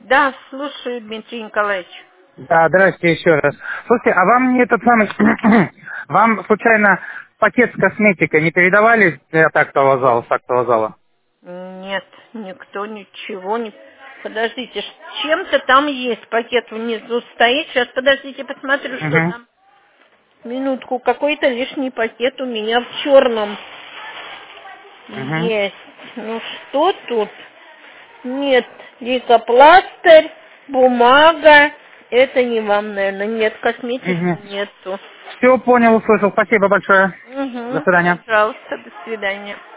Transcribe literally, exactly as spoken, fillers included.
Да, слушаю, Дмитрий Николаевич. Да, здрасте еще раз. Слушайте, а вам не этот самый... вам случайно пакет с косметикой не передавали от актового зала, с актового зала? Нет, никто ничего не... Подождите, ш- чем-то там есть, пакет внизу стоит. Сейчас, подождите, посмотрю, что Угу. там. Минутку, какой-то лишний пакет у меня в черном Угу. есть. Ну что тут? Нет, лейкопластырь, бумага. Это не вам, наверное. Нет, косметики Угу. нету. Все понял, услышал. Спасибо большое. До Угу, свидания. пожалуйста, до свидания.